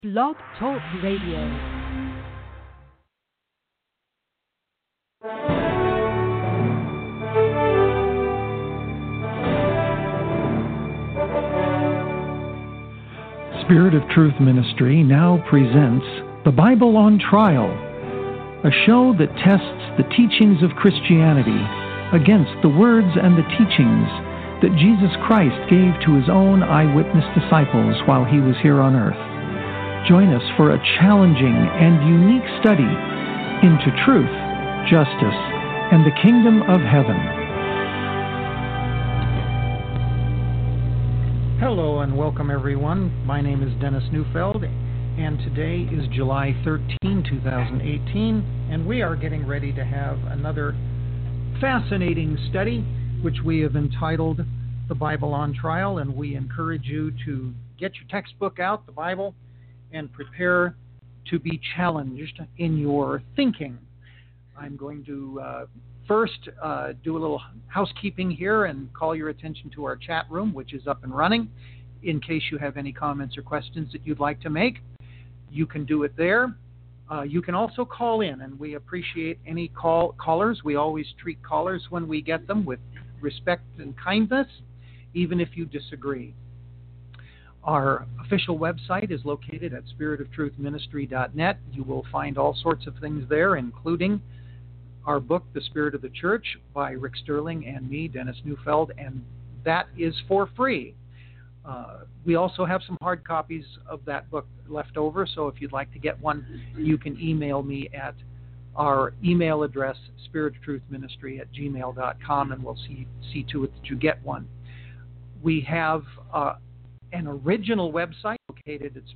Blog Talk Radio. Spirit of Truth Ministry now presents The Bible on Trial, a show that tests the teachings of Christianity against the words and the teachings that Jesus Christ gave to his own eyewitness disciples while he was here on earth. Join us for a challenging and unique study into truth, justice, and the kingdom of heaven. Hello and welcome everyone. My name is Dennis Neufeld, and today is July 13, 2018, and we are getting ready to have another fascinating study which we have entitled The Bible on Trial, and we encourage you to get your textbook out, the Bible, and prepare to be challenged in your thinking. I'm going to first do a little housekeeping here and call your attention to our chat room, which is up and running. In case you have any comments or questions that you'd like to make, you can do it there. You can also call in, and we appreciate any callers. We always treat callers when we get them with respect and kindness, even if you disagree. Our official website is located at spiritoftruthministry.net. You will find all sorts of things there, including our book, The Spirit of the Church, by Rick Sterling and me, Dennis Neufeld, and that is for free. We also have some hard copies of that book left over, so if you'd like to get one, you can email me at our email address, spiritoftruthministry@gmail.com, and we'll see to it that you get one. We have an original website located at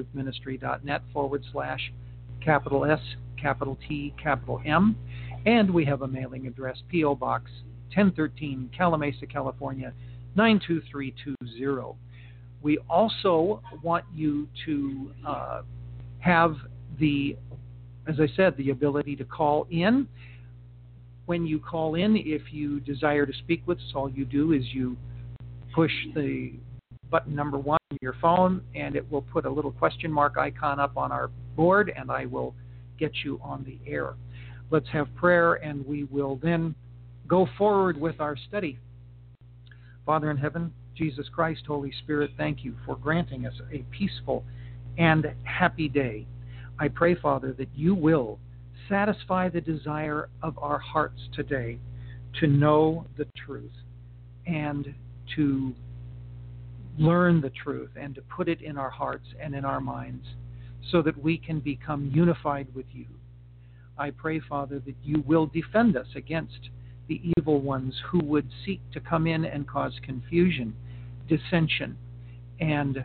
spiritoftruthministry.net/S, T, M, and we have a mailing address, P.O. Box 1013, Calamasa, California, 92320. We also want you to have as I said, the ability to call in. When you call in, if you desire to speak with us, all you do is you push the button number 1 on your phone, and it will put a little question mark icon up on our board, and I will get you on the air. Let's have prayer, and we will then go forward with our study. Father in heaven, Jesus Christ, Holy Spirit, thank you for granting us a peaceful and happy day. I pray, Father, that you will satisfy the desire of our hearts today to know the truth and to learn the truth and to put it in our hearts and in our minds so that we can become unified with you. I pray, Father, that you will defend us against the evil ones who would seek to come in and cause confusion, dissension, and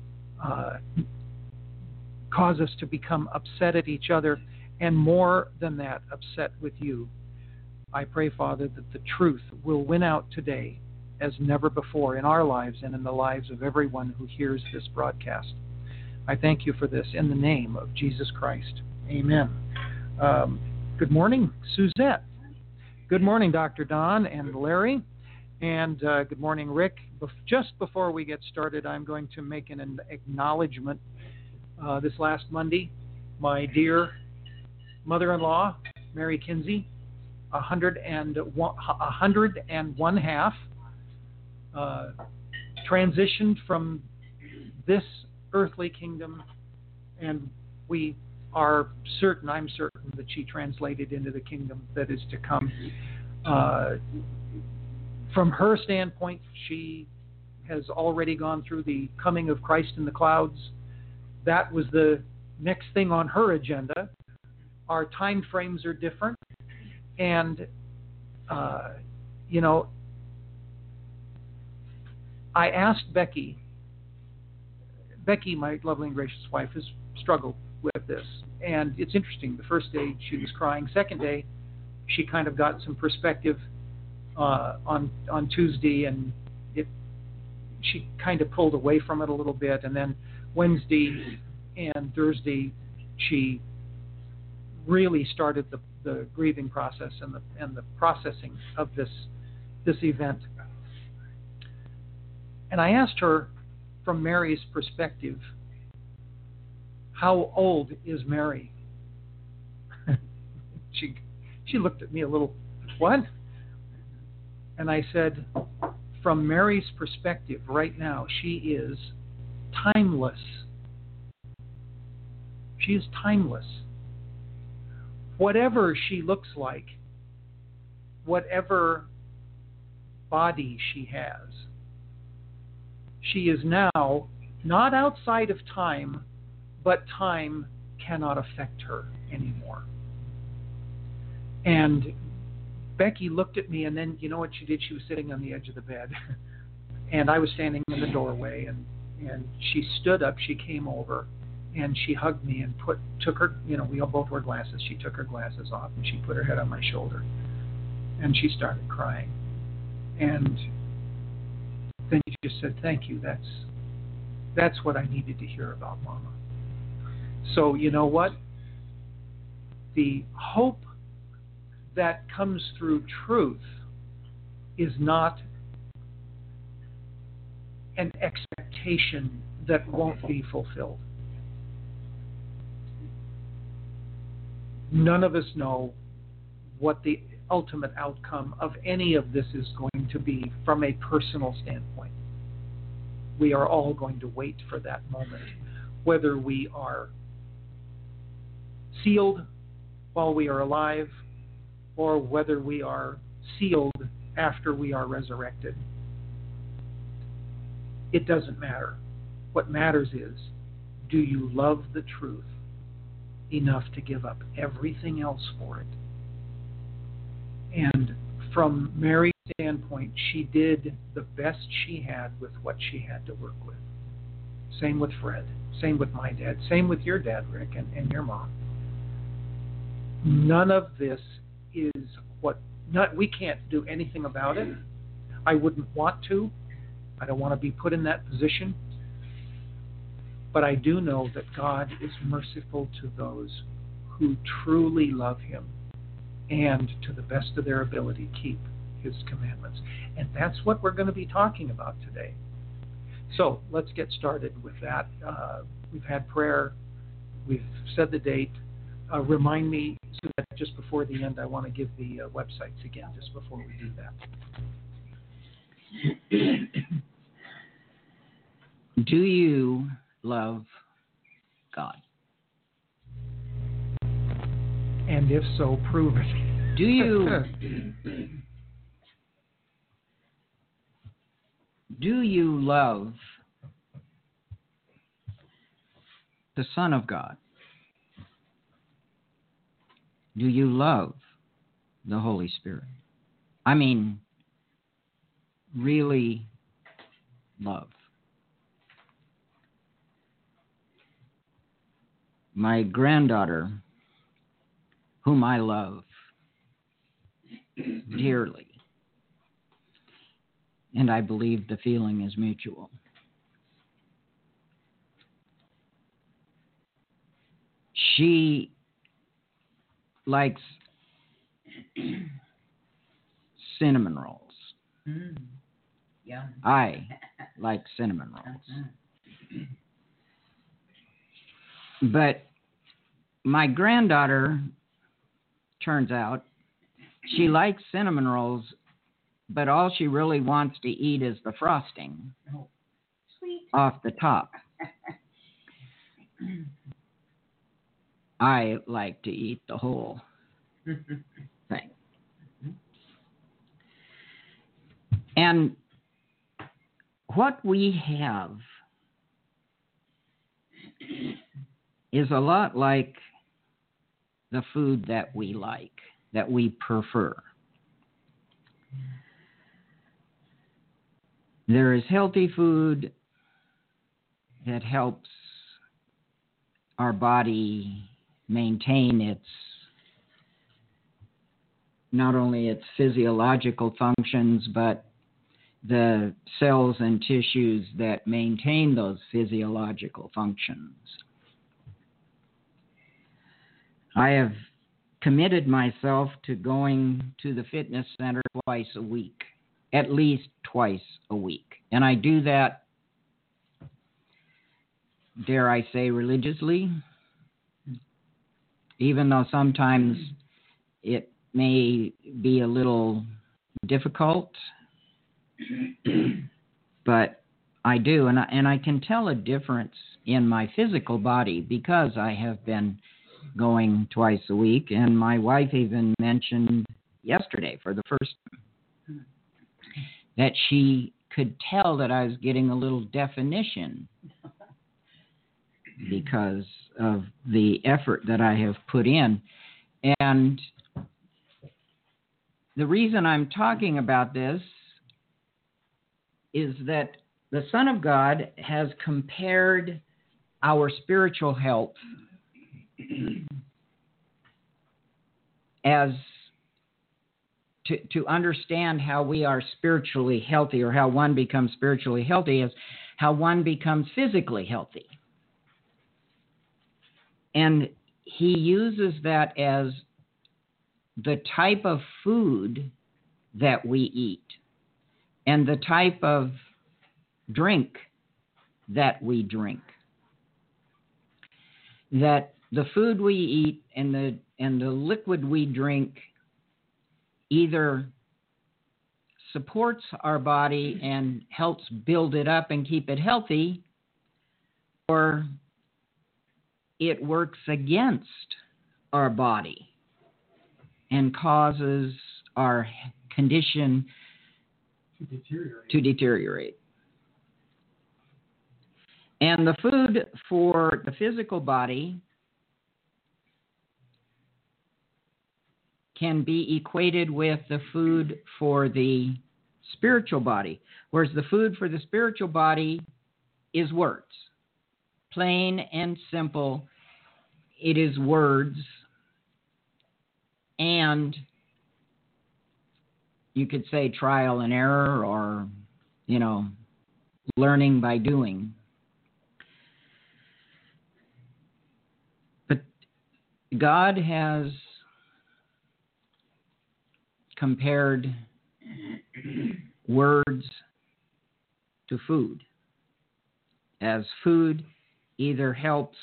cause us to become upset at each other, and more than that, upset with you. I pray, Father, that the truth will win out today as never before in our lives and in the lives of everyone who hears this broadcast. I thank you for this in the name of Jesus Christ. Amen. Good morning, Suzette. Good morning, Dr. Don and Larry. And good morning, Rick. Just before we get started, I'm going to make an acknowledgement. This last Monday, my dear mother-in-law, Mary Kinsey, 101 half, transitioned from this earthly kingdom, and we are certain, I'm certain, that she translated into the kingdom that is to come. From her standpoint, she has already gone through the coming of Christ in the clouds. That was the next thing on her agenda. Our time frames are different, and I asked Becky, my lovely and gracious wife, has struggled with this. And it's interesting. The first day she was crying. Second day, she kind of got some perspective on Tuesday, and she kind of pulled away from it a little bit. And then Wednesday and Thursday, she really started the grieving process and the processing of this event. And I asked her, from Mary's perspective, how old is Mary? She looked at me a little, what? And I said, from Mary's perspective right now, she is timeless. She is timeless. Whatever she looks like, whatever body she has, she is now not outside of time, but time cannot affect her anymore. And Becky looked at me, and then you know what she did? She was sitting on the edge of the bed, and I was standing in the doorway, and she stood up, she came over, and she hugged me and took her, we all both wore glasses, she took her glasses off, and she put her head on my shoulder, and she started crying. And then she just said, thank you, that's what I needed to hear about Mama. So you know what? The hope that comes through truth is not an expectation that won't be fulfilled. None of us know what the ultimate outcome of any of this is going to be from a personal standpoint. We are all going to wait for that moment, whether we are sealed while we are alive or whether we are sealed after we are resurrected. It doesn't matter. What matters is, do you love the truth enough to give up everything else for it? And from Mary's standpoint, she did the best she had with what she had to work with. Same with Fred. Same with my dad. Same with your dad, Rick, and your mom. None of this is we can't do anything about it. I wouldn't want to. I don't want to be put in that position. But I do know that God is merciful to those who truly love Him and to the best of their ability keep His commandments. And that's what we're going to be talking about today. So let's get started with that. We've had prayer. We've said the date. Remind me, so that just before the end, I want to give the websites again, just before we do that. Do you love God? And if so, prove it. Do you love the Son of God? Do you love the Holy Spirit? I mean, really love. My granddaughter, whom I love dearly, and I believe the feeling is mutual. She likes cinnamon rolls. Yeah. I like cinnamon rolls. But my granddaughter, turns out, she likes cinnamon rolls, but all she really wants to eat is the frosting off the top. I like to eat the whole thing. And what we have is a lot like the food that we like, that we prefer. There is healthy food that helps our body maintain its, not only its physiological functions, but the cells and tissues that maintain those physiological functions. I have committed myself to going to the fitness center twice a week, at least twice a week. And I do that dare I say, religiously, even though sometimes it may be a little difficult, but I do, and I can tell a difference in my physical body because I have been going twice a week, and my wife even mentioned yesterday for the first time that she could tell that I was getting a little definition because of the effort that I have put in. And the reason I'm talking about this is that the Son of God has compared our spiritual health as to understand how we are spiritually healthy, or how one becomes spiritually healthy, is how one becomes physically healthy. And he uses that as the type of food that we eat and the type of drink that we drink. That the food we eat and the liquid we drink either supports our body and helps build it up and keep it healthy, or it works against our body and causes our condition to deteriorate. And the food for the physical body can be equated with the food for the spiritual body, whereas the food for the spiritual body is words. Plain and simple, it is words, and you could say trial and error, or, learning by doing. But God has compared words to food, as food either helps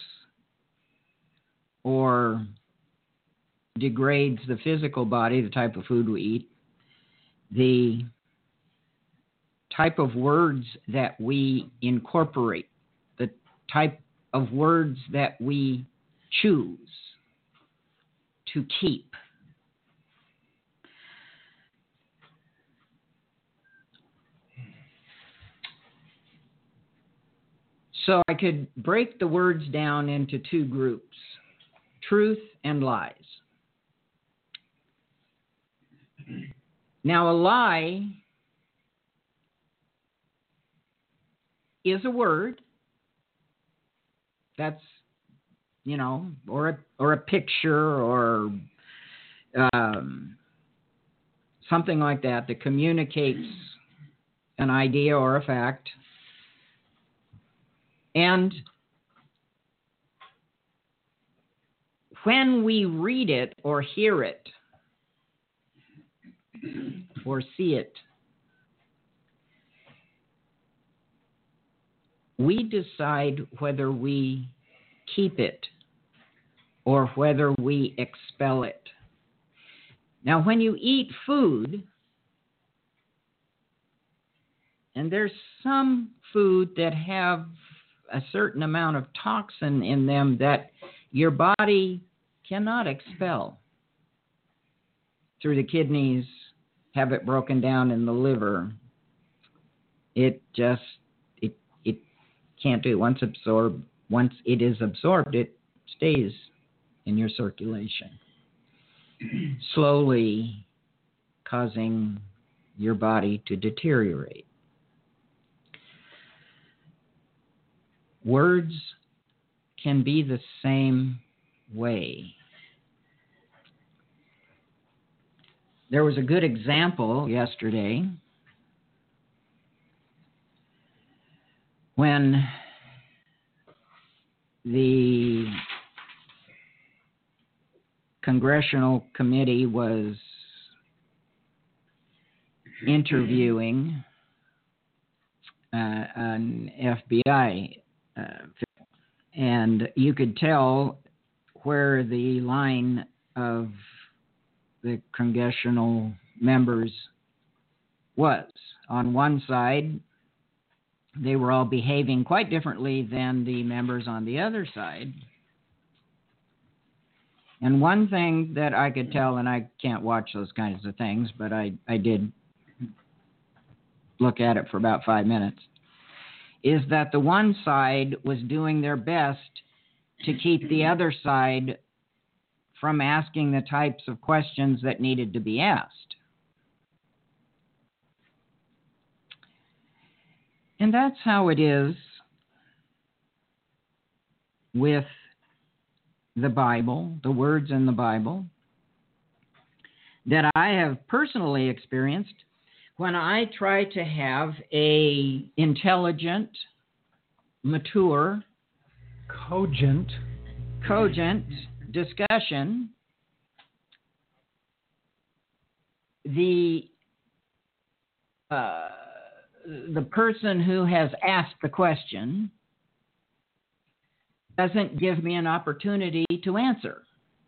or degrades the physical body, the type of food we eat. The type of words that we incorporate, the type of words that we choose to keep. So I could break the words down into two groups, truth and lies. Now, a lie is a word that's, or a picture, or something like that communicates an idea or a fact. And when we read it or hear it or see it, we decide whether we keep it or whether we expel it. Now, when you eat food, and there's some food that have a certain amount of toxin in them that your body cannot expel through the kidneys, have it broken down in the liver. It can't do it. Once it is absorbed, it stays in your circulation, slowly causing your body to deteriorate. Words can be the same way. There was a good example yesterday when the Congressional Committee was interviewing an FBI And you could tell where the line of the congressional members was. On one side, they were all behaving quite differently than the members on the other side. And one thing that I could tell, and I can't watch those kinds of things, but I did look at it for about 5 minutes, is that the one side was doing their best to keep the other side from asking the types of questions that needed to be asked. And that's how it is with the Bible, the words in the Bible, that I have personally experienced when I try to have a intelligent, mature, cogent discussion. The person who has asked the question doesn't give me an opportunity to answer.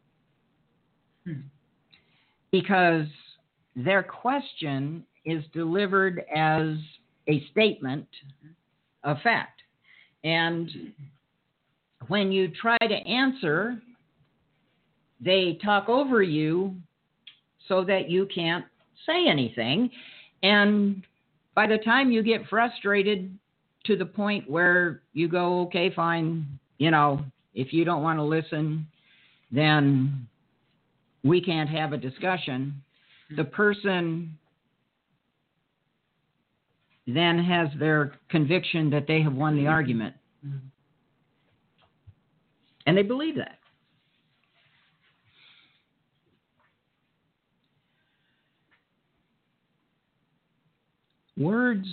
Because their question is delivered as a statement of fact. And when you try to answer, they talk over you so that you can't say anything. And by the time you get frustrated to the point where you go, okay, fine, if you don't want to listen, then we can't have a discussion. The person then has their conviction that they have won the argument. And they believe that. Words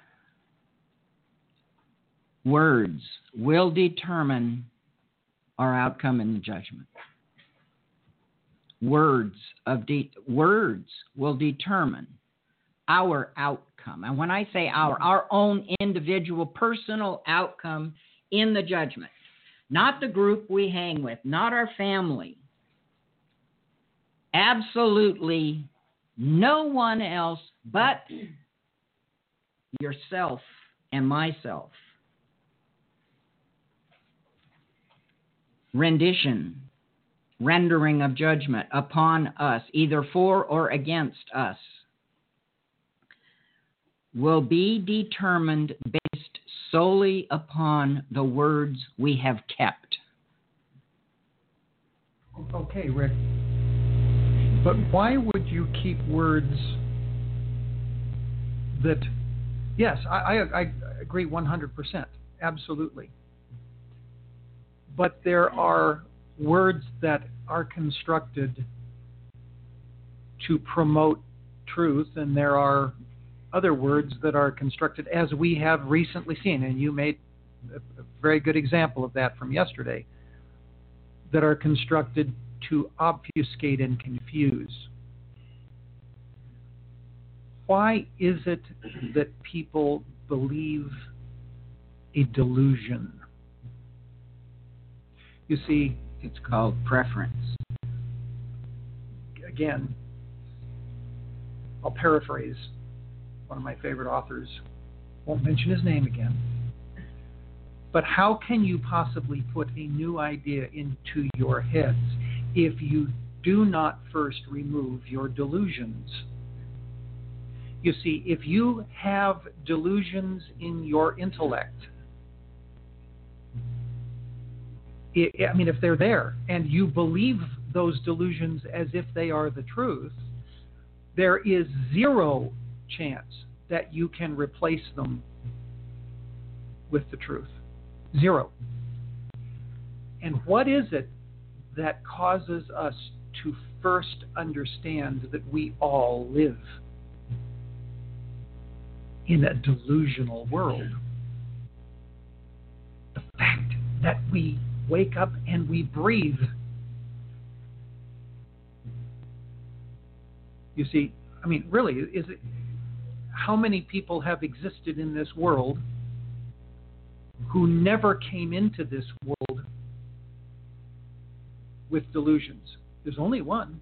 will determine our outcome in the judgment. Words will determine our outcome. And when I say our own individual personal outcome in the judgment, not the group we hang with, not our family. Absolutely no one else but yourself and myself. Rendering of judgment upon us, either for or against us, will be determined based solely upon the words we have kept. Okay, Rick. But why would you keep words that, yes, I agree 100%, absolutely. But there are words that are constructed to promote truth, and there are other words that are constructed, as we have recently seen, and you made a very good example of that from yesterday, that are constructed to obfuscate and confuse. Why is it that people believe a delusion? You see, it's called preference. Again, I'll paraphrase one of my favorite authors. Won't mention his name again. But how can you possibly put a new idea into your heads if you do not first remove your delusions? You see, if you have delusions in your intellect, if they're there and you believe those delusions as if they are the truth, there is zero chance that you can replace them with the truth. Zero. And what is it that causes us to first understand that we all live in a delusional world? The fact that we wake up and we breathe. You see, really, is it? How many people have existed in this world who never came into this world with delusions. There's only one.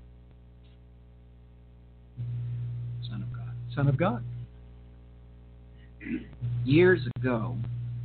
Son of God. Son of God. Years ago,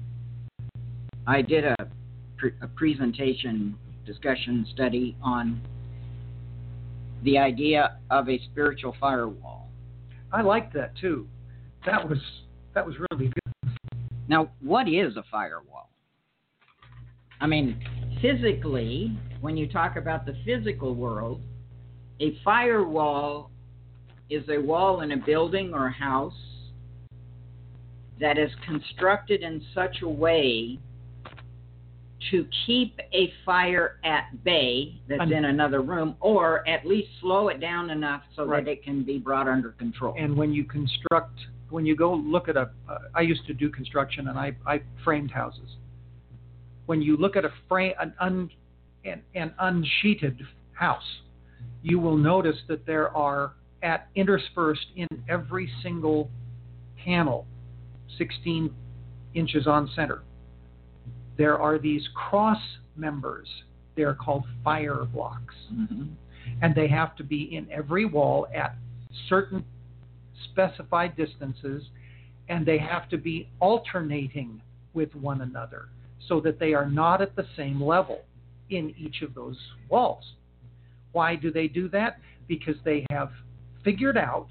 I did a presentation, discussion, study on the idea of a spiritual firewall. I liked that too. That was really good. Now, what is a firewall? I mean, physically, when you talk about the physical world, a firewall is a wall in a building or a house that is constructed in such a way to keep a fire at bay that's in another room, or at least slow it down enough so that it can be brought under control. And when you go look at I used to do construction, and I framed houses. When you look at an unsheeted house, you will notice that there are interspersed in every single panel, 16 inches on center, there are these cross members. They're called fire blocks. Mm-hmm. And they have to be in every wall at certain specified distances, and they have to be alternating with one another so that they are not at the same level in each of those walls. Why do they do that? Because they have figured out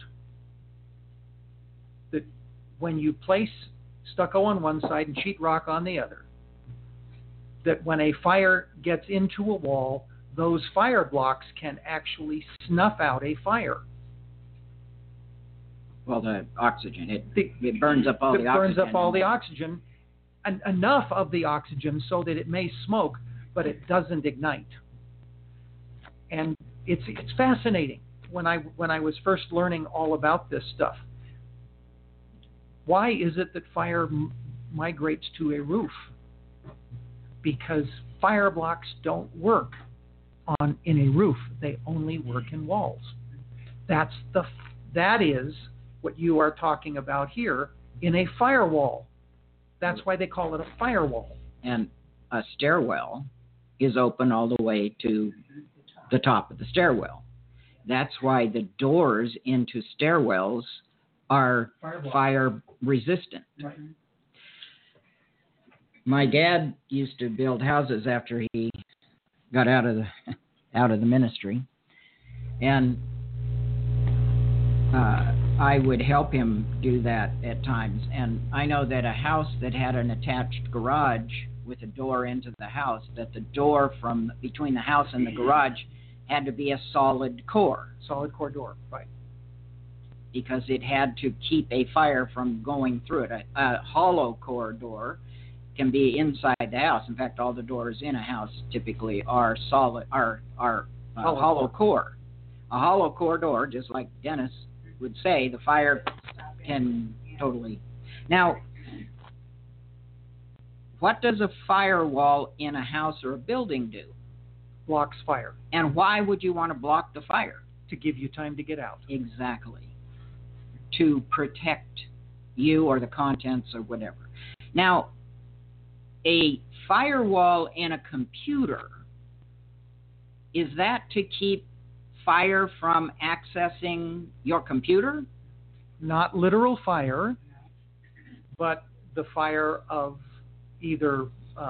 that when you place stucco on one side and sheetrock on the other, that when a fire gets into a wall, those fire blocks can actually snuff out a fire. Well, the oxygen, it burns up all the oxygen. It burns up all the oxygen, and enough of the oxygen so that it may smoke, but it doesn't ignite. And it's fascinating when I was first learning all about this stuff. Why is it that fire migrates to a roof? Because fire blocks don't work in a roof. They only work in walls. That is what you are talking about here in a firewall. That's why they call it a firewall. And a stairwell is open all the way to the top of the stairwell. That's why the doors into stairwells are fire resistant. Right. My dad used to build houses after he got out of the ministry, and I would help him do that at times. And I know that a house that had an attached garage with a door into the house, that the door from between the house and the garage had to be a solid core. Solid core door, right. Because it had to keep a fire from going through it. A hollow core door can be inside the house. In fact, all the doors in a house typically are hollow core. A hollow core door, just like Dennis would say, the fire can totally. Now, what does a firewall in a house or a building do? Blocks fire. And why would you want to block the fire? To give you time to get out. Exactly. To protect you or the contents or whatever. Now, a firewall in a computer, is that to keep fire from accessing your computer? Not literal fire, but the fire of either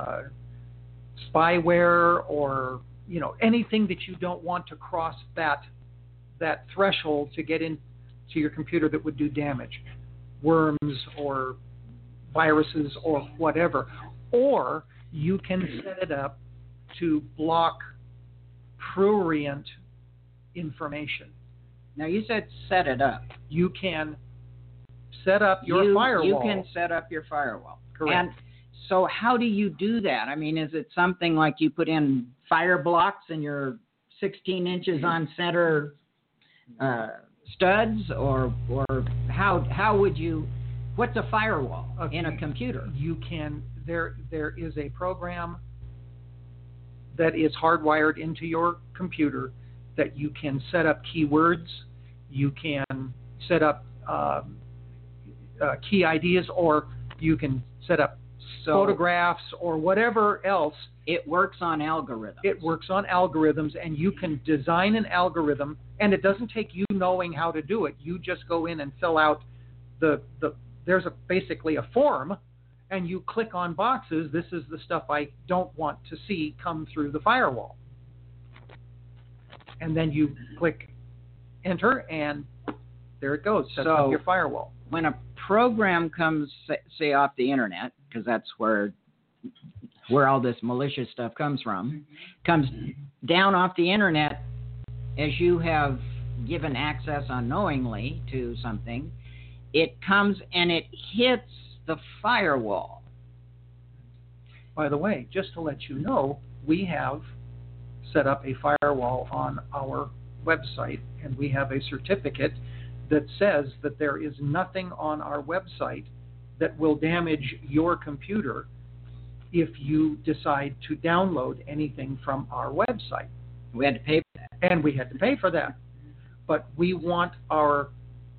spyware or anything that you don't want to cross that threshold to get into your computer that would do damage, worms or viruses or whatever. Or you can set it up to block prurient information. Now, you said set it up. You can set up your firewall. You can set up your firewall. Correct. And so how do you do that? I mean, is it something like you put in fire blocks in your 16 inches on center studs, or how would you? What's a firewall in a computer? You can. There is a program that is hardwired into your computer that you can set up keywords. You can set up key IDs, or you can set up photographs or whatever else. It works on algorithms. It works on algorithms, and you can design an algorithm, and it doesn't take you knowing how to do it. You just go in and fill out there's basically a form, and you click on boxes. This is the stuff I don't want to see come through the firewall. And then you click enter, and there it goes. Sets up your firewall. When a program comes, say, off the internet, because that's where all this malicious stuff comes from, comes down off the internet, as you have given access unknowingly to something, it comes and it hits the firewall. By the way, just to let you know, we have set up a firewall on our website, and we have a certificate that says that there is nothing on our website that will damage your computer if you decide to download anything from our website. We had to pay for that. And we had to pay for that. But we want our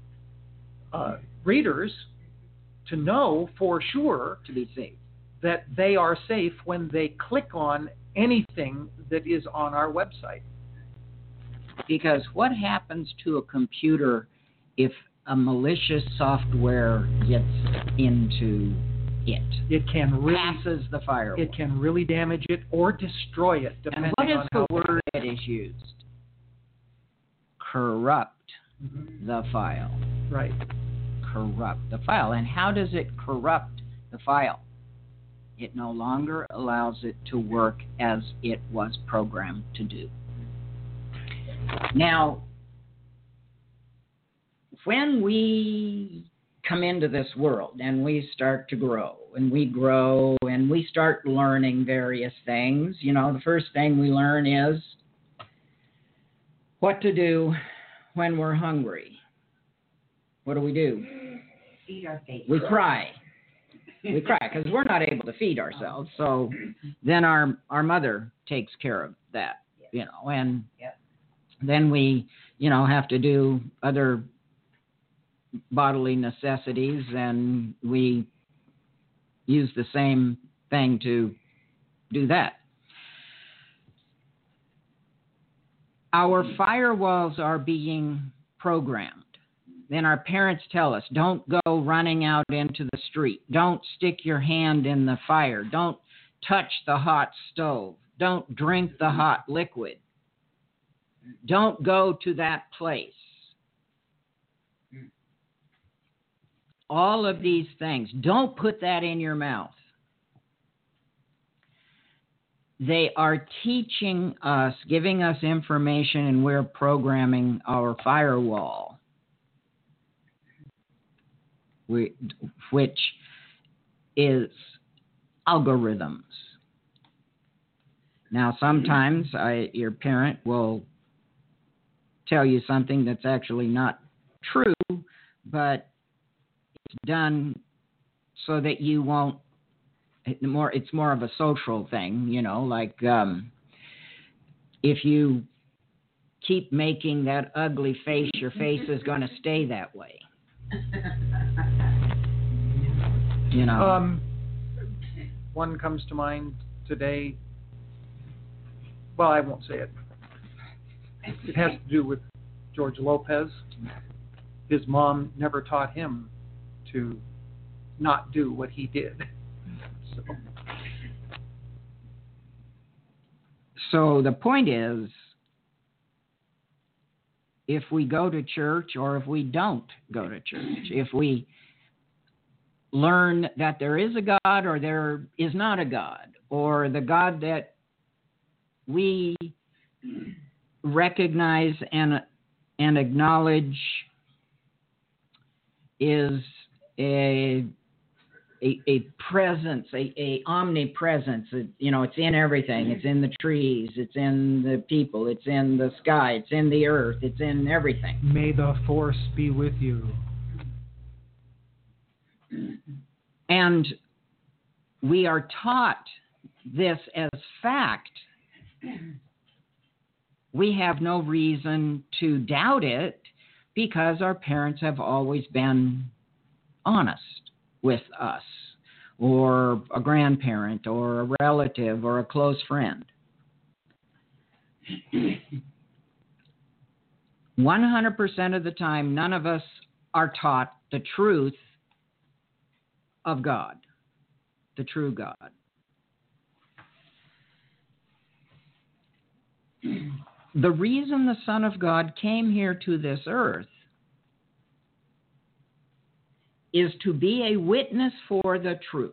readers to know for sure to be safe that they are safe when they click on anything that is on our website. Because what happens to a computer if a malicious software gets into it? It can really passes the firewall. It can really damage it or destroy it, depending on how. And what is the how word that is used? Corrupt the file. Right. Corrupt the file. And how does it corrupt the file? It no longer allows it to work as it was programmed to do. Now, when we come into this world and we start to grow and we start learning various things, the first thing we learn is what to do when we're hungry. What do? Feed our face. We cry. We cry because we're not able to feed ourselves. So then our mother takes care of that, and then we, have to do other bodily necessities, and we use the same thing to do that. Our firewalls are being programmed. Then our parents tell us, don't go running out into the street. Don't stick your hand in the fire. Don't touch the hot stove. Don't drink the hot liquid. Don't go to that place. All of these things. Don't put that in your mouth. They are teaching us, giving us information, and we're programming our firewall, which is algorithms. Now, sometimes your parent will tell you something that's actually not true, but it's done so that you won't. It's more of a social thing, like if you keep making that ugly face, your face is going to stay that way. One comes to mind today. Well, I won't say it. It has to do with George Lopez. His mom never taught him to not do what he did. So the point is, if we go to church or if we don't go to church, if we learn that there is a God or there is not a God, or the God that we recognize and acknowledge is a presence, a omnipresence. It's in everything. It's in the trees. It's in the people. It's in the sky. It's in the earth. It's in everything. May the force be with you. And we are taught this as fact. We have no reason to doubt it because our parents have always been honest with us. or a grandparent or a relative or a close friend. 100% of the time, none of us are taught the truth of God, the true God. The reason the Son of God came here to this earth is to be a witness for the truth.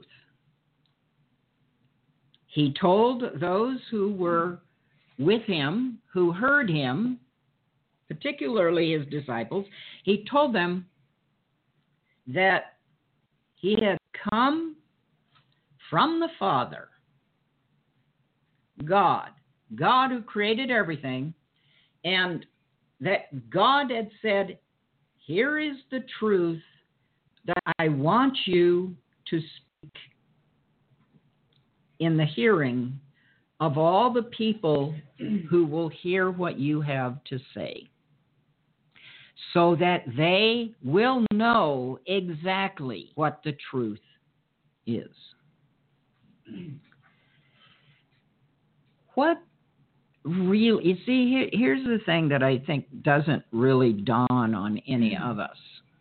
He told those who were with him, who heard him, particularly his disciples, he told them that he had come from the Father, God who created everything, and that God had said, here is the truth that I want you to speak in the hearing of all the people who will hear what you have to say, so that they will know exactly what the truth is. What really, you see, here's the thing that I think doesn't really dawn on any of us,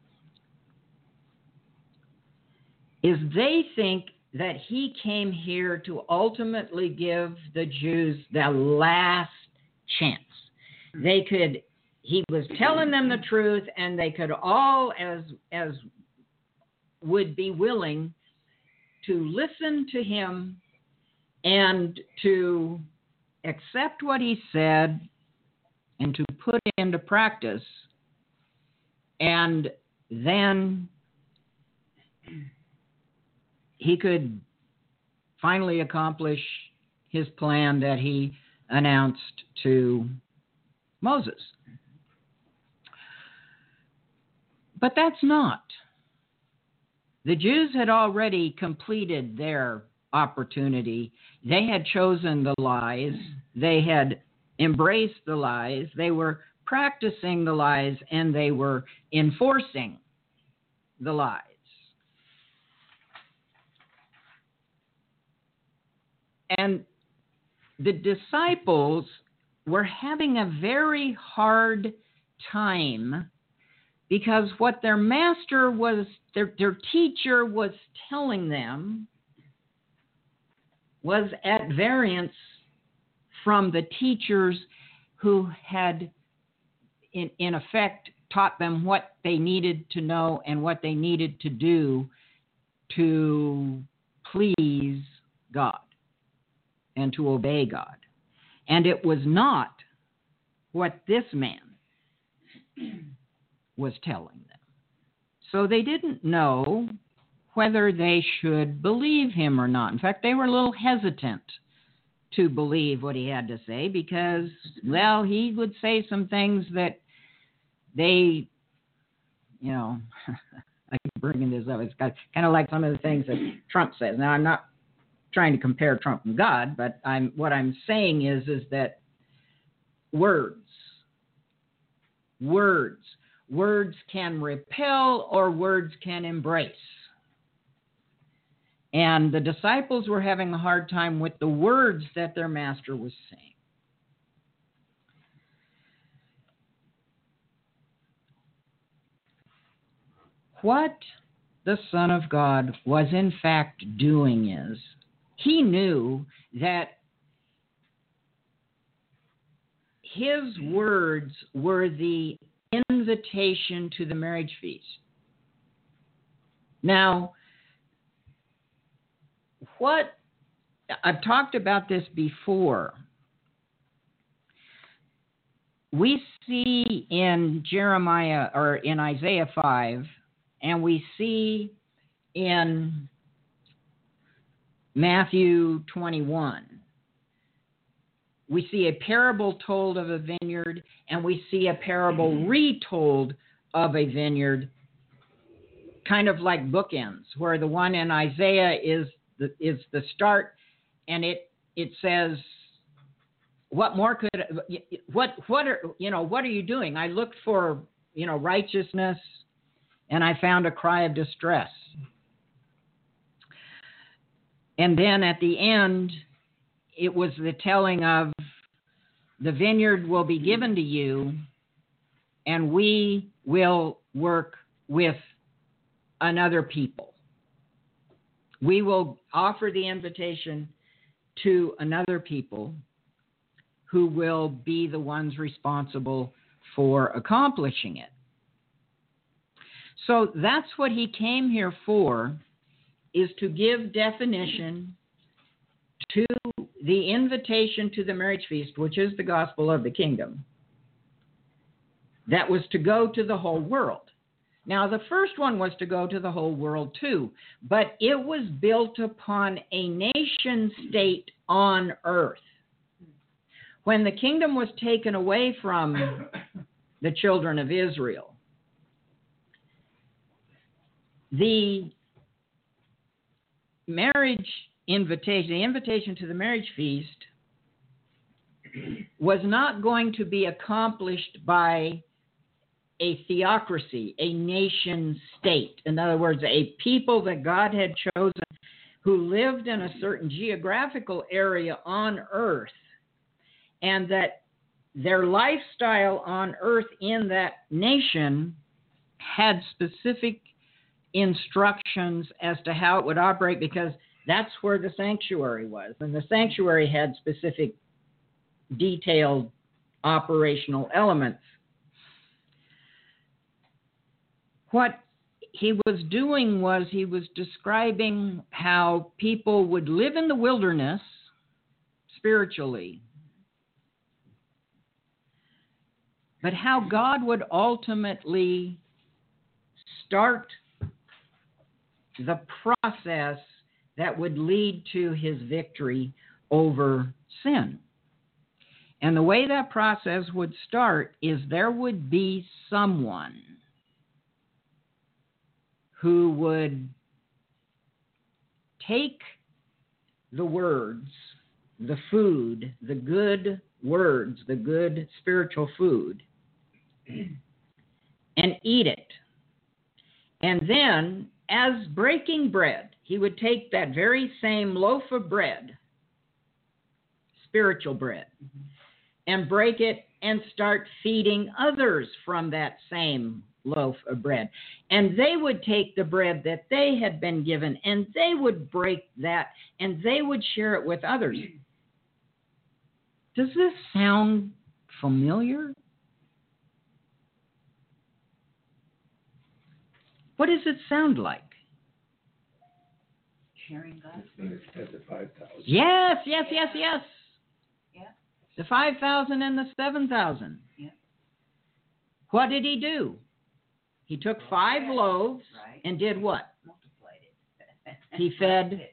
is they think that he came here to ultimately give the Jews the last chance. He was telling them the truth, and they could all, as would be willing to listen to him and to accept what he said and to put it into practice, and then he could finally accomplish his plan that he announced to Moses. But that's not. The Jews had already completed their opportunity. They had chosen the lies. They had embraced the lies. They were practicing the lies, and they were enforcing the lies. And the disciples were having a very hard time, because what their master was, their teacher was telling them, was at variance from the teachers who had, in effect, taught them what they needed to know and what they needed to do to please God and to obey God. And it was not what this man was telling them. So they didn't know whether they should believe him or not. In fact, they were a little hesitant to believe what he had to say, because, well, he would say some things that they, I keep bringing this up. It's kind of like some of the things that Trump says. Now, I'm not trying to compare Trump and God, but what I'm saying is that words can repel or words can embrace. And the disciples were having a hard time with the words that their master was saying. What the Son of God was in fact doing is, he knew that his words were the invitation to the marriage feast. Now, I've talked about this before. We see in Jeremiah, or in Isaiah 5, and we see in Matthew 21, we see a parable told of a vineyard, and we see a parable retold of a vineyard, kind of like bookends, where the one in Isaiah is the start, and it says, what are you doing? I looked for, righteousness, and I found a cry of distress. And then at the end, it was the telling of the vineyard will be given to you, and we will work with another people. We will offer the invitation to another people who will be the ones responsible for accomplishing it. So that's what he came here for, is to give definition to the invitation to the marriage feast, which is the gospel of the kingdom, that was to go to the whole world. Now, the first one was to go to the whole world too, but it was built upon a nation state on earth. When the kingdom was taken away from the children of Israel, the marriage invitation, the invitation to the marriage feast, was not going to be accomplished by a theocracy, a nation state. In other words, a people that God had chosen who lived in a certain geographical area on earth, and that their lifestyle on earth in that nation had specific instructions as to how it would operate, because that's where the sanctuary was. And the sanctuary had specific detailed operational elements. What he was doing was he was describing how people would live in the wilderness spiritually, but how God would ultimately start the process that would lead to his victory over sin. And the way that process would start is there would be someone who would take the words, the food, the good words, the good spiritual food, and eat it. And then, as breaking bread, he would take that very same loaf of bread, spiritual bread, and break it and start feeding others from that same loaf of bread. And they would take the bread that they had been given, and they would break that, and they would share it with others. Does this sound familiar? What does it sound like? Sharing God. At the 5,000. Yes. Yeah. The 5,000 and the 7,000. Yeah. What did he do? He took 5 loaves Right. and did what? Multiplied it. He fed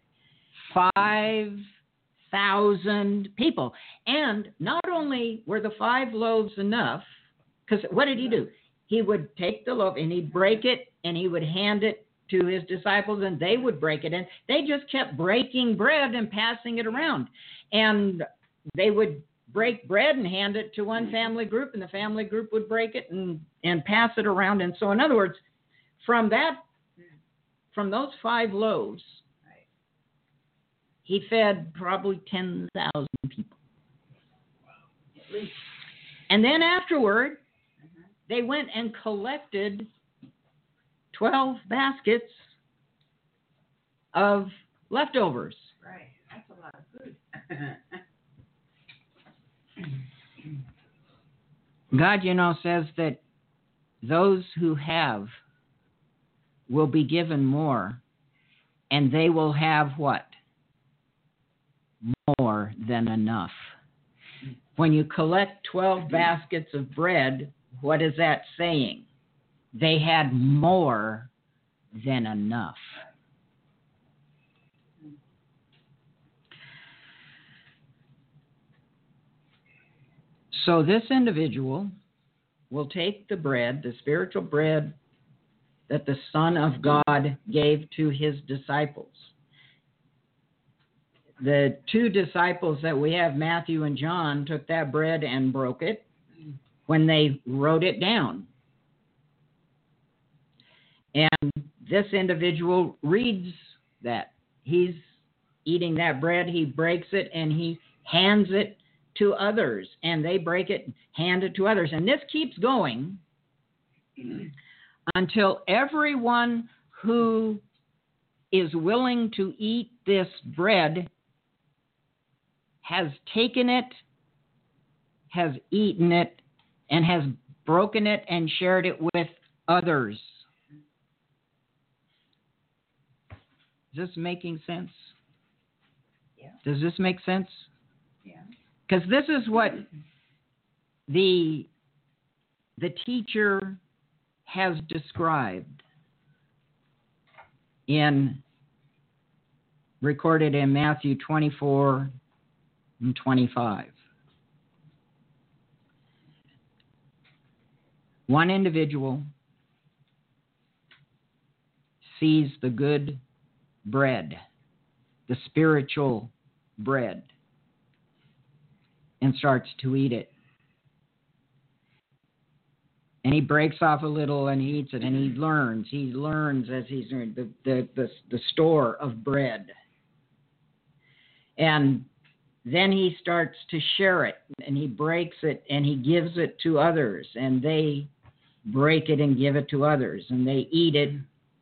5,000 people. And not only were the 5 loaves enough, because what did he do? He would take the loaf and he'd break it and he would hand it to his disciples and they would break it. And they just kept breaking bread and passing it around. And they would break bread and hand it to one family group, and the family group would break it and pass it around. And so, in other words, from those 5 loaves, Right. he fed probably 10,000 people. At least. And then afterward, they went and collected 12 baskets of leftovers. Right. That's a lot of food. God, says that those who have will be given more, and they will have what? More than enough. When you collect 12 baskets of bread, what is that saying? They had more than enough. So this individual will take the bread, the spiritual bread that the Son of God gave to his disciples. The 2 disciples that we have, Matthew and John, took that bread and broke it when they wrote it down. And this individual reads that. He's eating that bread, he breaks it and he hands it to others, and they break it, hand it to others. And this keeps going until everyone who is willing to eat this bread has taken it, has eaten it, and has broken it and shared it with others. Is this making sense? Yeah. Does this make sense? Yeah. Because this is what the teacher has described recorded in Matthew 24 and 25. One individual sees the good bread, the spiritual bread, and starts to eat it. And he breaks off a little and he eats it, and he learns as he's doing the store of bread. And then he starts to share it, and he breaks it and he gives it to others, and they break it and give it to others, and they eat it.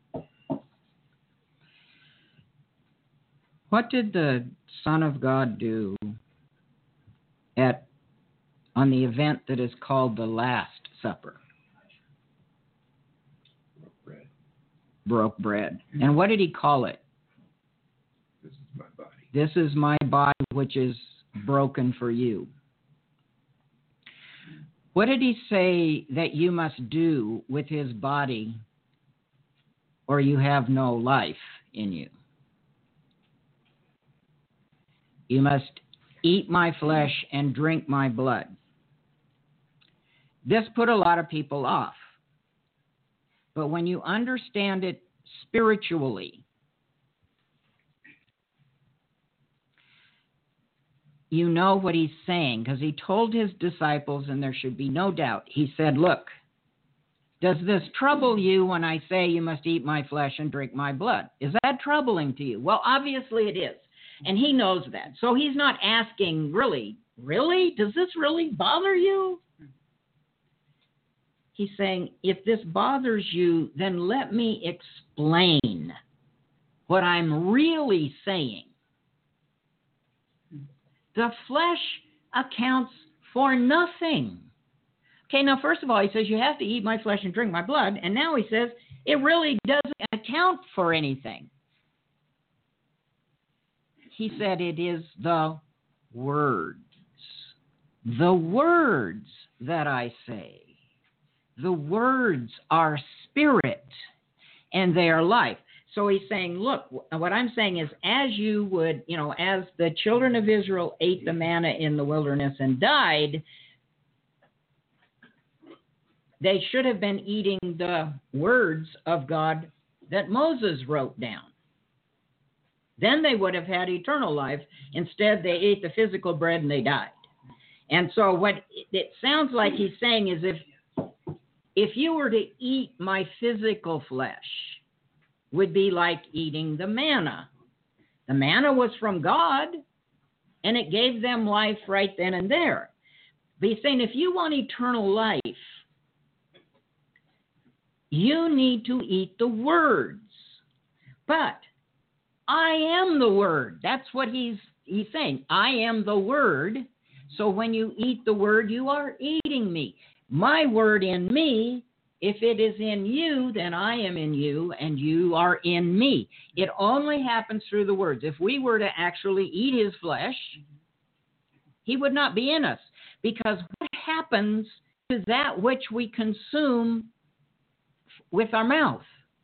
What did the Son of God do on the event that is called the Last Supper? Broke bread. And what did he call it? This is my body. This is my body, which is broken for you. What did he say that you must do with his body, or you have no life in you? You must eat my flesh and drink my blood. This put a lot of people off. But when you understand it spiritually, you know what he's saying, because he told his disciples, and there should be no doubt, he said, look, does this trouble you when I say you must eat my flesh and drink my blood? Is that troubling to you? Well, obviously it is. And he knows that. So he's not asking, really? Does this really bother you? He's saying, if this bothers you, then let me explain what I'm really saying. The flesh accounts for nothing. Okay, now first of all, he says you have to eat my flesh and drink my blood. And now he says it really doesn't account for anything. He said it is the words that I say. The words are spirit and they are life. So he's saying, look, what I'm saying is, as you would, as the children of Israel ate the manna in the wilderness and died, they should have been eating the words of God that Moses wrote down. Then they would have had eternal life. Instead, they ate the physical bread and they died. And so what it sounds like he's saying is, if you were to eat my physical flesh, would be like eating the manna. The manna was from God, and it gave them life right then and there. But he's saying, if you want eternal life, you need to eat the words. But I am the word. That's what he's saying. I am the word. So when you eat the word, you are eating me. My word in me, if it is in you, then I am in you, and you are in me. It only happens through the words. If we were to actually eat his flesh, he would not be in us. Because what happens to that which we consume with our mouth?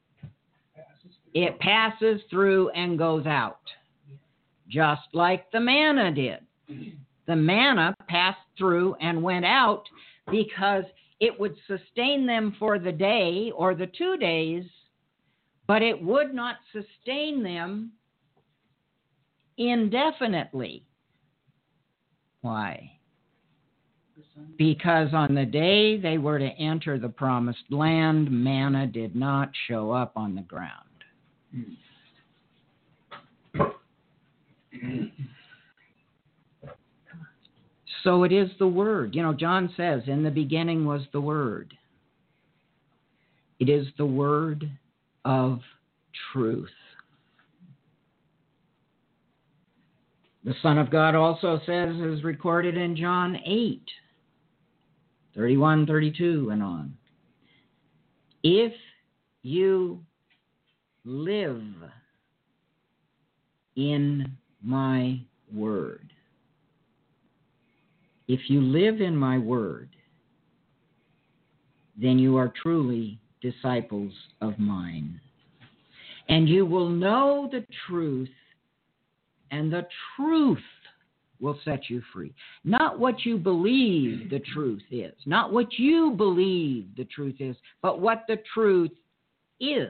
It passes through and goes out, just like the manna did. The manna passed through and went out because it would sustain them for the day or the 2 days, but it would not sustain them indefinitely. Why? Because on the day they were to enter the promised land, manna did not show up on the ground. So it is the Word. You know, John says, in the beginning was the Word. It is the Word of truth. The Son of God also says, is recorded in John 8, 31, 32, and on. If you live in my word, if you live in my word, then you are truly disciples of mine. And you will know the truth, and the truth will set you free. Not what you believe the truth is, not what you believe the truth is, but what the truth is.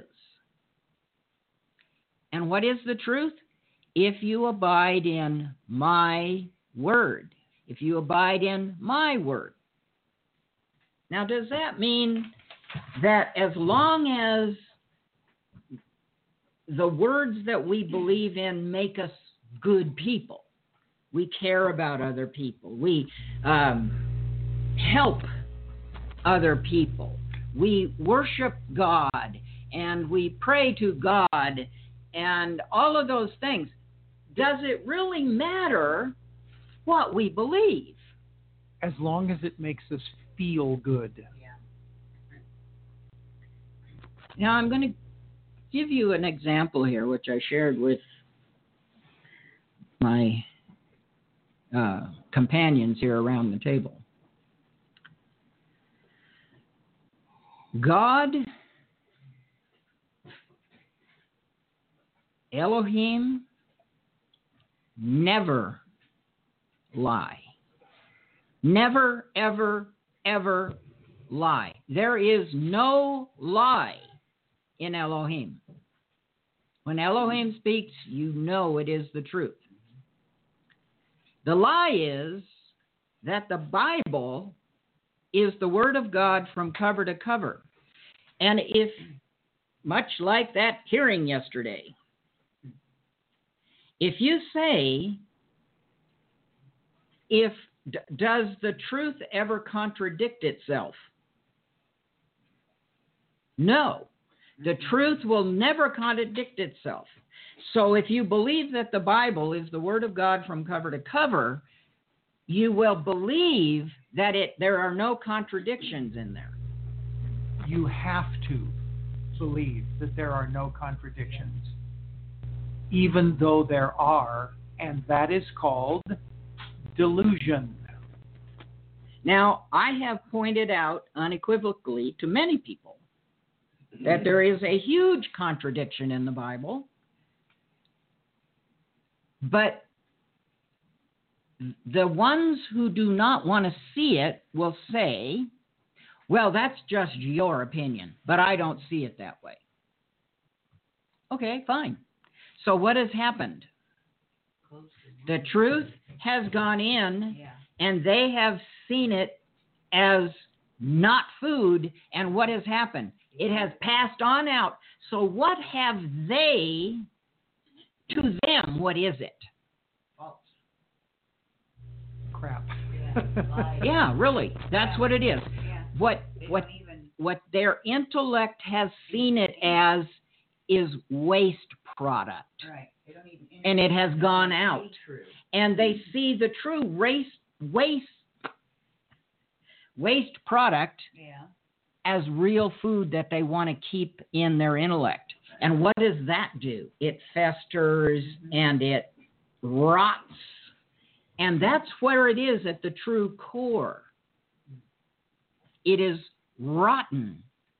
And what is the truth? If you abide in my word. If you abide in my word. Now, does that mean that as long as the words that we believe in make us good people, we care about other people, we help other people, we worship God, and we pray to God, and all of those things, does it really matter what we believe? As long as it makes us feel good. Now, I'm going to give you an example here, which I shared with my companions here around the table. God, Elohim, never lie. Never, ever, ever lie. There is no lie in Elohim. When Elohim speaks, you know it is the truth. The lie is that the Bible is the Word of God from cover to cover. And if, much like that hearing yesterday, if you say, does the truth ever contradict itself? No. The truth will never contradict itself. So if you believe that the Bible is the Word of God from cover to cover, you will believe that there are no contradictions in there. You have to believe that there are no contradictions, even though there are, and that is called delusion. Now, I have pointed out unequivocally to many people that there is a huge contradiction in the Bible, but the ones who do not want to see it will say, well, that's just your opinion, but I don't see it that way. Okay, fine. So what has happened? The truth has gone in, and they have seen it as not food, and what has happened? It has passed on out. So what have they, to them, what is it? Crap. Yeah, really. That's what it is. What their intellect has seen it as is waste product. Right. They don't even, And it has gone out. true. And they see the true waste product as real food that they want to keep in their intellect. And what does that do? It festers and it rots. And that's where it is at the true core. It is rotten.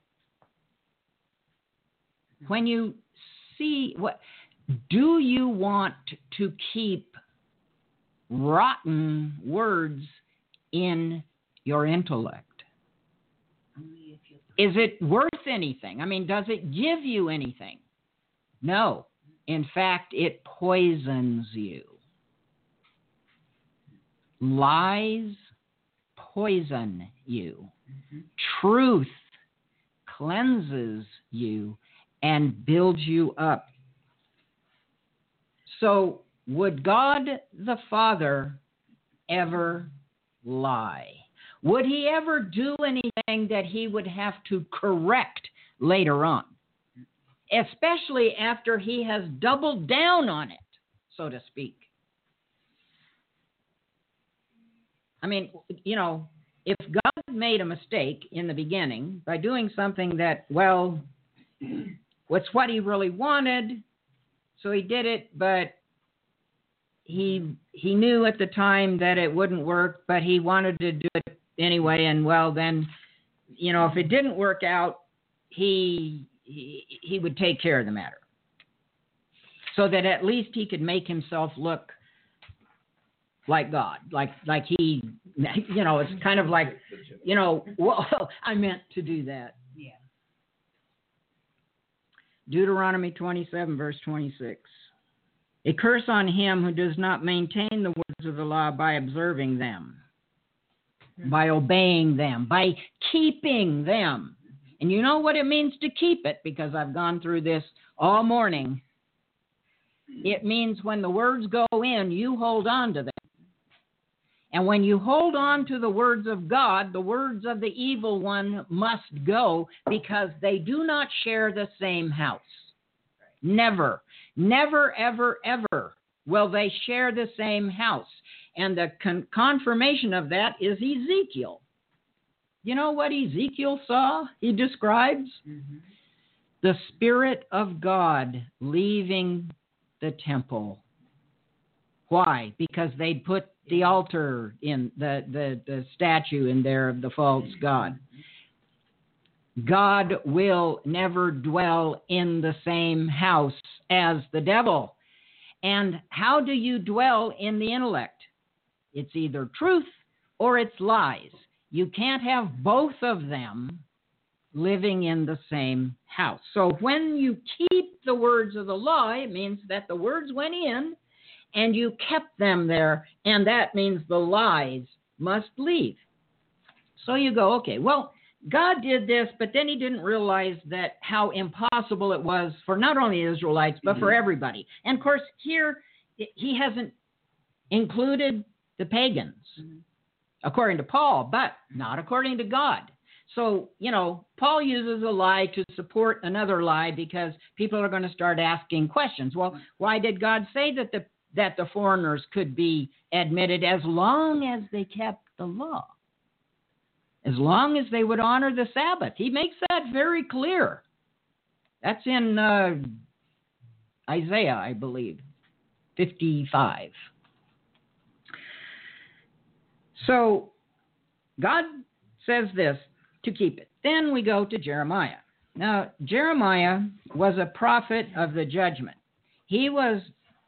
When you see do you want to keep rotten words in your intellect? Is it worth anything? I mean, does it give you anything? No. In fact, it poisons you. Lies poison you. Truth cleanses you and builds you up. So would God the Father ever lie? Would he ever do anything that he would have to correct later on? Especially after he has doubled down on it, so to speak. I mean, if God made a mistake in the beginning by doing something that, well, what's what he really wanted, so he did it, but he knew at the time that it wouldn't work, but he wanted to do it anyway, and well, then, if it didn't work out, he would take care of the matter, so that at least he could make himself look like God, like he, it's kind of like, well, I meant to do that. Yeah. Deuteronomy 27, verse 26. A curse on him who does not maintain the words of the law by observing them, by obeying them, by keeping them. And you know what it means to keep it, because I've gone through this all morning. It means when the words go in, you hold on to them. And when you hold on to the words of God, the words of the evil one must go, because they do not share the same house. Never, never, ever, ever will they share the same house. And the confirmation of that is Ezekiel. You know what Ezekiel saw? He describes the Spirit of God leaving the temple. Why? Because they'd put the altar in, the statue in there of the false god. God will never dwell in the same house as the devil. And how do you dwell in the intellect? It's either truth or it's lies. You can't have both of them living in the same house. So when you keep the words of the law, it means that the words went in and you kept them there, and that means the lies must leave. So you go, okay, well, God did this, but then he didn't realize that how impossible it was for not only Israelites, but for everybody. And of course, here he hasn't included the pagans, according to Paul, but not according to God. So, Paul uses a lie to support another lie, because people are going to start asking questions. Well, why did God say that the foreigners could be admitted as long as they kept the law? As long as they would honor the Sabbath. He makes that very clear. That's in Isaiah, I believe, 55. So God says this to keep it. Then we go to Jeremiah. Now, Jeremiah was a prophet of the judgment. He was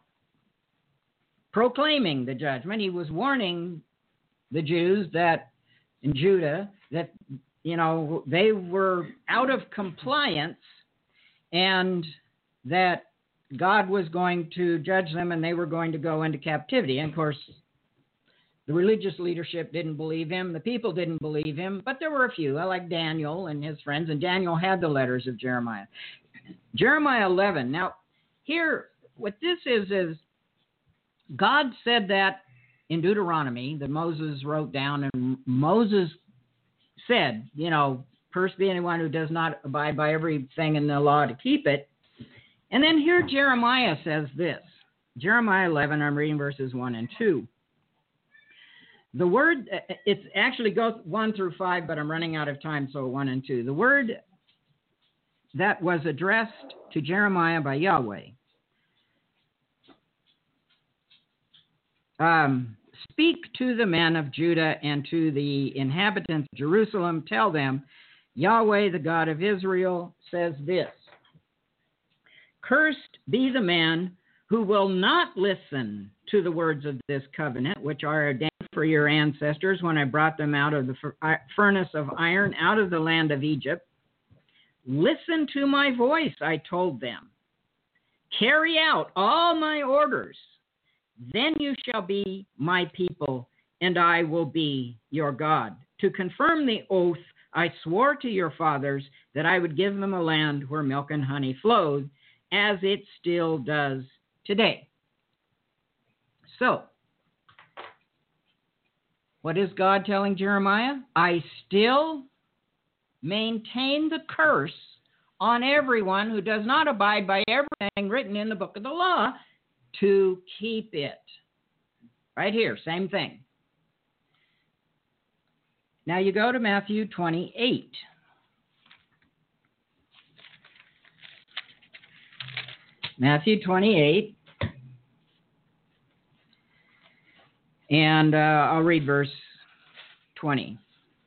proclaiming the judgment. He was warning the Jews in Judah that, they were out of compliance and that God was going to judge them and they were going to go into captivity. And of course, the religious leadership didn't believe him. The people didn't believe him, but there were a few. I like Daniel and his friends, and Daniel had the letters of Jeremiah. Jeremiah 11. Now, here, what this is God said that in Deuteronomy that Moses wrote down, and Moses said, cursed be anyone who does not abide by everything in the law to keep it. And then here Jeremiah says this. Jeremiah 11, I'm reading verses 1 and 2. The word, it actually goes 1 through 5, but I'm running out of time, so 1 and 2. The word that was addressed to Jeremiah by Yahweh. Speak to the men of Judah and to the inhabitants of Jerusalem. Tell them, Yahweh, the God of Israel, says this. Cursed be the man who will not listen to the words of this covenant, which are ordained for your ancestors when I brought them out of the furnace of iron, out of the land of Egypt. Listen to my voice, I told them. Carry out all my orders. Then you shall be my people, and I will be your God. To confirm the oath, I swore to your fathers that I would give them a land where milk and honey flowed, as it still does today. So, what is God telling Jeremiah? I still maintain the curse on everyone who does not abide by everything written in the book of the law to keep it. Right here, same thing. Now you go to Matthew 28. Matthew 28. And I'll read verse 20,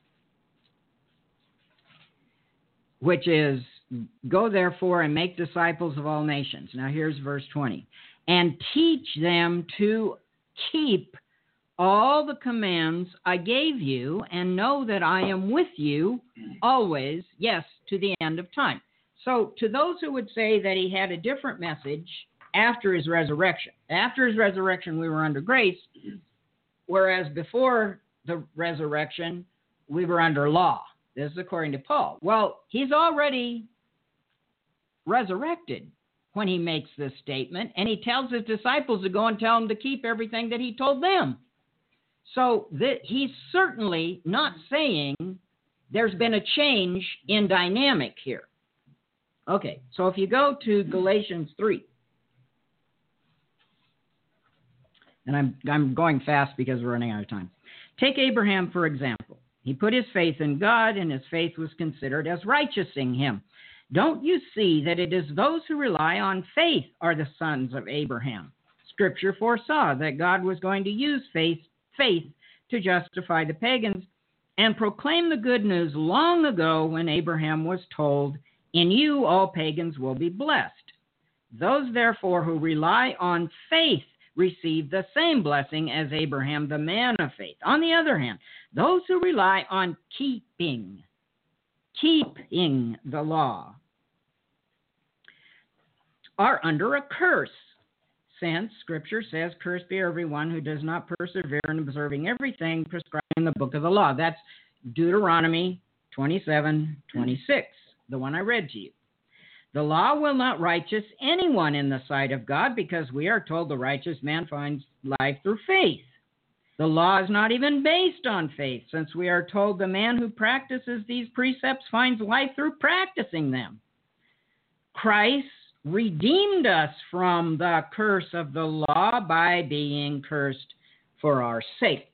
which is, go therefore and make disciples of all nations. Now here's verse 20. And teach them to keep all the commands I gave you, and know that I am with you always, yes, to the end of time. So to those who would say that he had a different message after his resurrection, we were under grace, whereas before the resurrection, we were under law. This is according to Paul. Well, he's already resurrected when he makes this statement, and he tells his disciples to go and tell them to keep everything that he told them. So he's certainly not saying there's been a change in dynamic here. Okay, so if you go to Galatians 3, and I'm going fast because we're running out of time. Take Abraham, for example. He put his faith in God, and his faith was considered as righteousing him. Don't you see that it is those who rely on faith are the sons of Abraham? Scripture foresaw that God was going to use faith to justify the pagans and proclaim the good news long ago when Abraham was told, in you all pagans will be blessed. Those, therefore, who rely on faith receive the same blessing as Abraham, the man of faith. On the other hand, those who rely on keeping the law are under a curse, since Scripture says, cursed be everyone who does not persevere in observing everything prescribed in the book of the law. That's Deuteronomy 27:26, the one I read to you. The law will not righteous anyone in the sight of God, because we are told the righteous man finds life through faith. The law is not even based on faith, since we are told the man who practices these precepts finds life through practicing them. Christ redeemed us from the curse of the law by being cursed for our sake.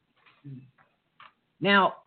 Now,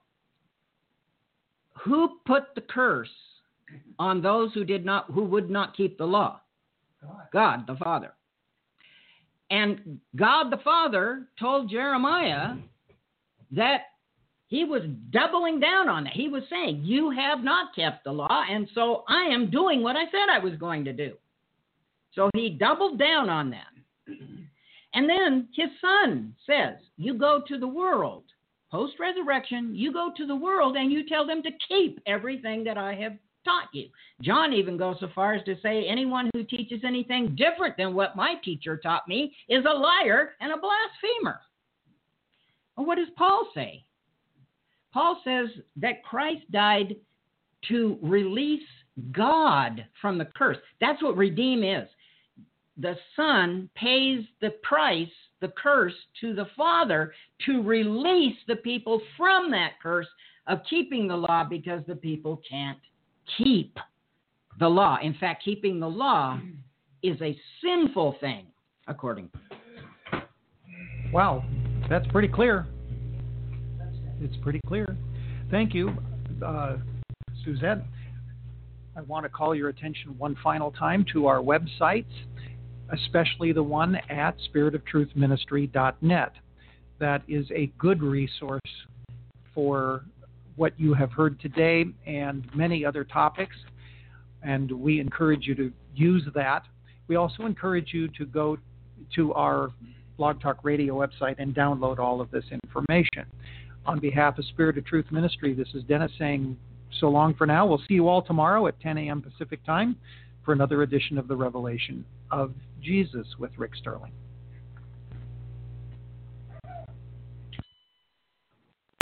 who put the curse on those who would not keep the law? God the Father. And God the Father told Jeremiah that he was doubling down on that. He was saying, you have not kept the law, and so I am doing what I said I was going to do. So he doubled down on that. And then his son says, you go to the world. Post-resurrection, you go to the world and you tell them to keep everything that I have taught you. John even goes so far as to say anyone who teaches anything different than what my teacher taught me is a liar and a blasphemer. Well, what does Paul say? Paul says that Christ died to release God from the curse. That's what redeem is. The Son pays the price, the curse, to the Father to release the people from that curse of keeping the law, because the people can't keep the law. In fact, keeping the law is a sinful thing, according. Wow, that's pretty clear. It's pretty clear. Thank you, Suzette. I want to call your attention one final time to our websites, especially the one at spiritoftruthministry.net. That is a good resource for what you have heard today and many other topics, and we encourage you to use that. We also encourage you to go to our Blog Talk Radio website and download all of this information. On behalf of Spirit of Truth Ministry, this is Dennis saying so long for now. We'll see you all tomorrow at 10 a.m. Pacific Time for another edition of the Revelation of Jesus with Rick Sterling.